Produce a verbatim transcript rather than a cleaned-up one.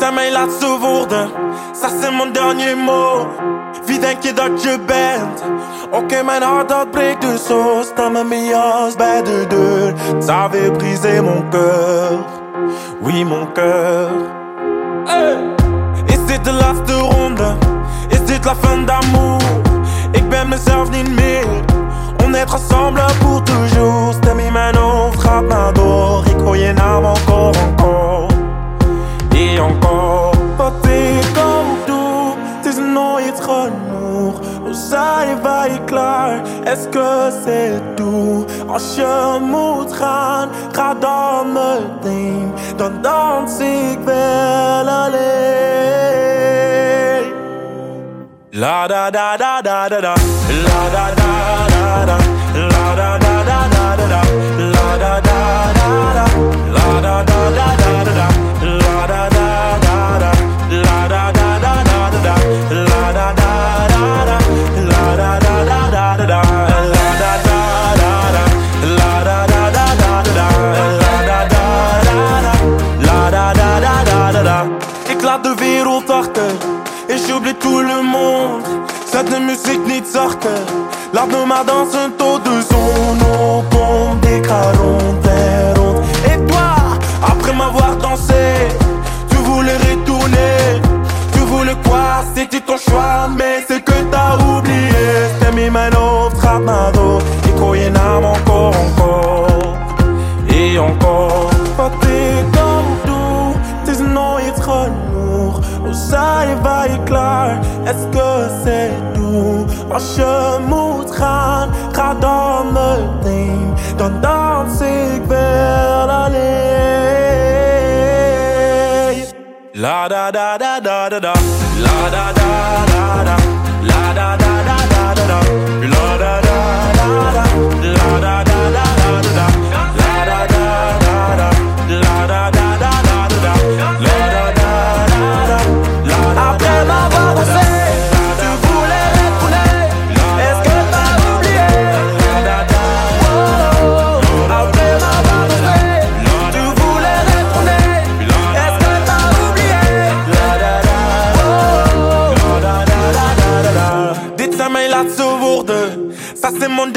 zijn mijn laatste woorden, ça c'est mon dernier mot. Wie denk je dat je bent? Oké, okay, mijn hart dat breekt dus zo. Sta met mijn jas bij de deur. Ça avait brisé mon cœur. Oui, mon cœur. Hey. Is dit de laatste ronde? Is dit la fin d'amour? Ik ben mezelf niet meer. On est ensemble pour toujours. Stem in mijn hoofd gaat maar door. Ik hoor je naam encore, encore. Et encore. Wat ik ook doe, het is nooit genoeg. Hoe zijn wij klaar? Est-ce que c'est tout? Als je moet gaan, ga dan meteen. Dan dans ik wel alleen. La da da da da da da. La da da da da. La da da da da da. La da da da da. La da da da da da. La da da da da. La da da da da da. La da da da da. La da da da da da. La da da da da. La da da da da da. La da da da da. La da da da da da. Ik laat de wereld achter. Et j'oublie tout le monde. Zet de muziek niet zachter. Laat me maar dansen tot de zon opkomt. Ik ga rond en rond. Et toi, après m'avoir dansé, tu voulais retourner. Tu voulais quoi? C'était ton choix, mais c'est que t'as oublié. Stem in mijn hoofd gaat maar door. Ik hoor je naam encore, encore. Et encore. Wat ik ook doe, het is nooit genoeg. Hoe zijn wij klaar? Est-ce que c'est tout? Als je moet gaan, ga dan meteen. Dan dans ik wel alleen. La da da da da da da. La da da da da. La da da da da da. La da da da da. La da da da da da. La da da da da. La da da da da da. La da da da da. Après m'avoir dansé, tu voulais retourner. Est-ce que t'as oublié? Oh, après m'avoir dansé, tu voulais retourner. Est-ce que t'as oublié? Oh, dit zijn mijn laatste woorden, ça c'est mon